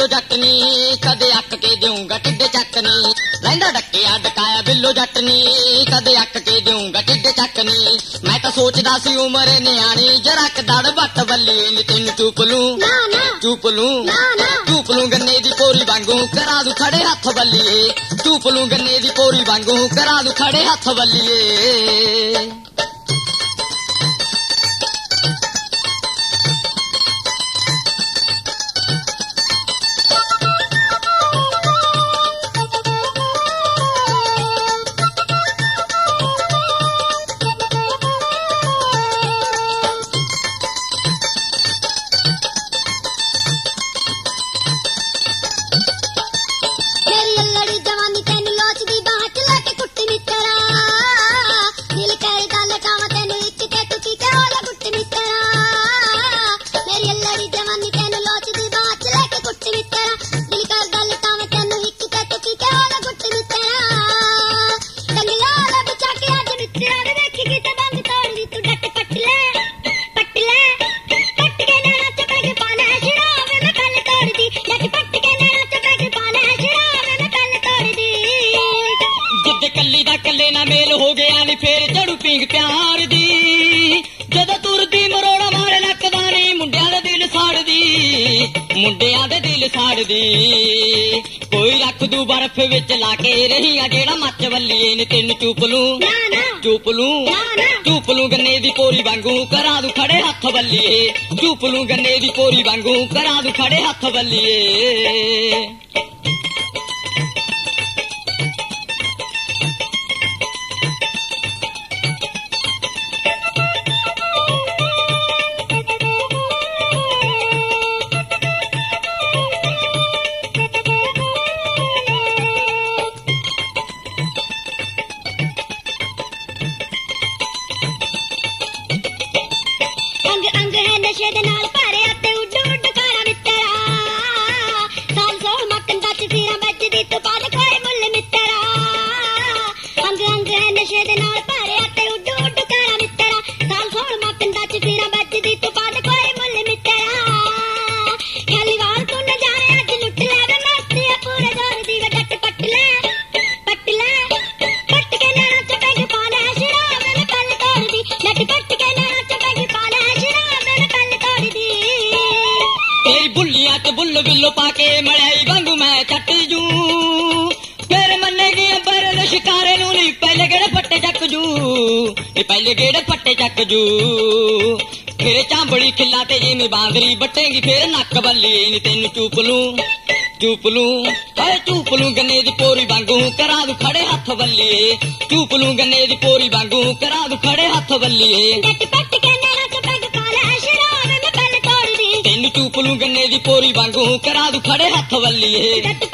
ਜੱਟ ਨੀ ਕਦੇ ਅੱਕ ਕੇ ਦੇਊਂਗਾ ਟਿੱਡੇ ਚੱਕ ਨੀ ਲੈਂਦਾ ਡੱਕਿਆ ਡਕਾਇਆ ਬਿੱਲੋ ਜੱਟ ਨੀ ਕਦੇ ਅੱਕ ਕੇ ਦੇਊਂਗਾ ਟਿੱਡੇ ਚੱਕ ਨੀ ਮੈਂ ਤਾਂ ਸੋਚਦਾ ਸੀ ਉਮਰ ਨਿਆਣੀ ਜਰਾ ਕ ਦੜ ਬੱਟ ਬੱਲੀਏ ਨੀ ਤੈਨੂੰ ਚੂਪ ਲੂੰ ਗੰਨੇ ਦੀ ਪੋਰੀ ਵਾਂਗੂ ਕਰਾ ਦੂ ਖੜੇ ਹੱਥ ਬੱਲੀਏ ਚੂਪ ਲੂੰ ਗੰਨੇ ਦੀ ਪੋਰੀ ਵਾਂਗੂ ਕਰਾ ਦੂ ਖੜੇ ਹੱਥ ਬੱਲੀਏ ਕੱਲੇ ਨਾ ਮੇਲ ਹੋ ਗਿਆ ਨੀ ਫੇਰ ਝੜੂ ਪੀਂਗ ਪਿਆਰ ਦੀ ਜਦੋਂ ਤੁਰਦੀ ਮਰੋੜਾ ਮਾਰੇ ਲੱਕਦਾ ਨੀ ਮੁੰਡਿਆਂ ਦੇ ਦਿਲ ਸਾੜਦੀ ਕੋਈ ਰੱਖ ਦੂ ਬਰਫ ਵਿੱਚ ਲਾ ਕੇ ਰਹੀ ਆ ਜਿਹੜਾ ਮੱਚ ਵੱਲੀਏ ਨੀ ਤੈਨੂੰ ਚੂਪ ਲੂੰ ਗੰਨੇ ਦੀ ਪੋਰੀ ਵਾਂਗੂ ਕਰਾ ਦੂ ਖੜੇ ਹੱਥ ਵੱਲੀਏ ਚੂਪ ਲੂੰ ਗੰਨੇ ਦੀ ਪੋਰੀ ਵਾਂਗੂ ਕਰਾ ਦੂ ਖੜੇ ਹੱਥ ਵੱਲੀਏ ਨਸ਼ੇ ਦੇ ਨਾਲ ਭਰਿਆ ਤੇ ਉੱਡ ਉੱਡ ਕਾਰਾ ਮਿੱਤਰਾ ਸਾਲ ਸੋਲ ਮੱਕਨ ਦਾ ਚੀਰਾਂ ਵੱਜਦੀ ਤੂੰ ਬਾਦ ਕੋਈ ਮੁੱਲ ਮਿੱਤਰਾ ਅੰਗ ਅੰਗ ਹੈ ਨਸ਼ੇ ਦੇ ਨਾਲ ਭਰਿਆ ਤੇ ਉੱਡ ਉੱਡ ਕਾਰਾ ਮਿੱਤਰਾ ਸਾਲ ਸੋਲ ਮੱਕਨ ਦਾ ਚੀਰਾਂ ਵੱਜਦੀ ਤੂੰ ਬਾਦ ਕੋਈ ਮੁੱਲ ਮਿੱਤਰਾ ਖਾਲੀ ਵਾਲ ਤੂੰ ਨਾ ਜਾਏ ਅੱਜ ਲੁੱਟ ਲੈ ਵੇ ਮਸਤੀ ਆ ਪੂਰੇ ਜ਼ੋਰ ਦੀ ਵੱਟ ਪੱਟ ਕੇ ਨਾ ਚਪੇਗ ਪਾ ਲੈ ਸ਼ਰਾਬ ਮੈਂ ਕੱਲ ਤੋੜਦੀ ਲੱਟ ਪੱਟ ਕੇ ਨਾ ਚਪੇਗ ਪਾ ਲੈ ਤੇਰੀ ਬੁੱਲੀਆਂ ਚ ਬੁੱਲ ਬਿੱਲੋ ਪਾ ਕੇ ਮੜਾਈ ਵਾਂਗੂ ਮੈਂ ਛੱਟ ਜੂ ਫੇਰ ਮੰਨੇਗੀ ਅੰਬਰ ਦੇ ਸ਼ਿਕਾਰੇ ਨੂੰ ਨੀ ਪਹਿਲੇ ਗੇੜੇ ਪੱਟੇ ਚੱਕ ਜੂ ਫੇਰ ਚਾਂਬੜੀ ਖਿੱਲਾ ਤੇ ਜਿਵੇਂ ਬਾਂਦਰੀ ਬੱਟੇਗੀ ਫੇਰ ਨੱਕ ਬੱਲੀਏ ਨੀ ਤੈਨੂੰ ਚੂਪ ਲੂੰ ਗੰਨੇ ਦੀ ਪੋਰੀ ਵਾਂਗੂ ਕਰਾ ਦੂ ਖੜੇ ਹੱਥ ਬੱਲੀਏ ਚੂਪ ਲੂੰ ਗੰਨੇ ਦੀ ਪੋਰੀ ਵਾਂਗੂ ਕਰਾ ਦੂ ਖੜੇ ਹੱਥ ਬੱਲੀਏ ਤੈਨੂੰ ਚੂਪ ਲੂੰ ਗੰਨੇ ਦੀ ਪੋਰੀ ਵਾਂਗੂ ਕਰਾ ਦੂ ਖੜੇ ਹੱਥ ਵੱਲੀਏ